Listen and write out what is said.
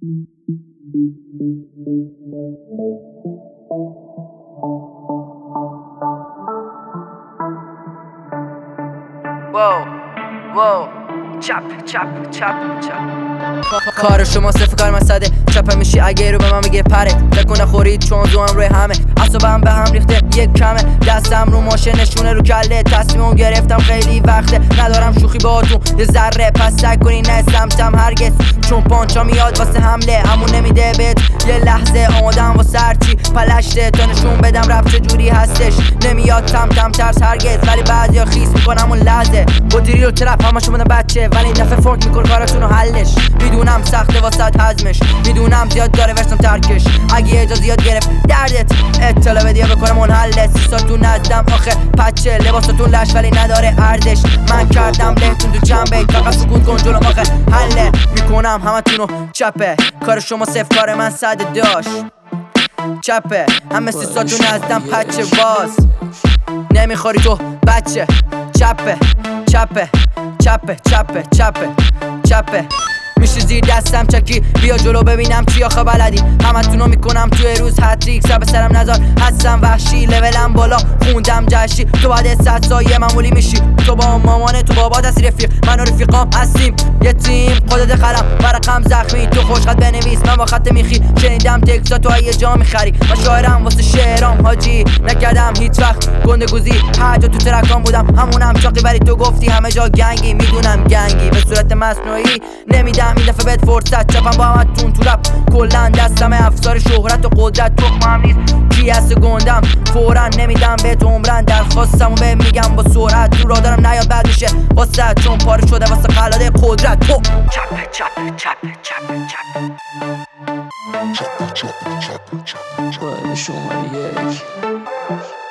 کار شما صفر، کار من ساده. چپه میشی اگه رو به من میگه پره. تکونه خورید چون زوام روی همه. عصبم به هم ریخته یک کمه. دستم رو ماشه نشونه رو کله. تصمیمو گرفتم خیلی وقته. ندارم شوخی باهاتون یه ذره. پس سعی کنی نه سمتم هرگز. چون پانچا میاد واسه حمله. همون نمیده بهت یه لحظه. آمادم واسه هرچی پلشته. تا نشون بدم رپ چجوری هستش. نمیاد تم ترس هرگز. ولی بعضیا خیس میکنم اون لحظه. با دریل و ترپ همشون بدن بچه. ولی این دفعه فرق میکن کاراتونو حلش. میدونم سخته واسه هضمش. میدونم زیاد داره ورسم ترکش. اگه اجازه زیاد گرفت دردت اطلاع بدی یا بکنم اون حله. سیساتون ندم آخه پچه. لباساتون لش ولی نداره ارزش. من کردم بهتون تو جنبه. فقط سکوت کن جلوم آخه حله. میکنم همتونو چپه. کار شما صفر، کار من ساده داشت چپه. همه سیساتون ازدم پچه. باز نمیخوری تو بچه. چپه چپه چپه چپه چپه چپه. میشه زیر دستم چکی. بیا جلو ببینم چی آخه بلدی. همتونو میکنم توی روز هتریک. سر به سرم نذار هستم وحشی. لولم بالا خوندم جشی. تو بعد 100 سایه معمولی میشی. تو با مامانه تو بابا دست رفیق. من و رفیقام هستیم یه تیم. خودت قلم ورقم زخمی. تو خوشخط بنویس من با خط میخی. شنیدم تکسا تو یه جا میخری. و شاعرم واسه شعرام حاجی. نکردم هیچ وقت گندگوزی. هر جا تو ترکام بودم همونم چاقی. ولی تو گفتی همه جا گنگی. میدونم گنگی به صورت مصنوعی. نمیدم این دفعه بهت فرصت. چپم با همتون تو رپ. کلن دستم افسار شهرت و قدرت. تخمم نیست کی هست گندم. فورا نمیدم بهت عمرن. درخواستمو به میگم با سرعت. تو را دارم نیاد بد میشه واسه. چون پاره شده واسه قلاده قدرت. تو چپه چپه چپه چپه چپه شماره 1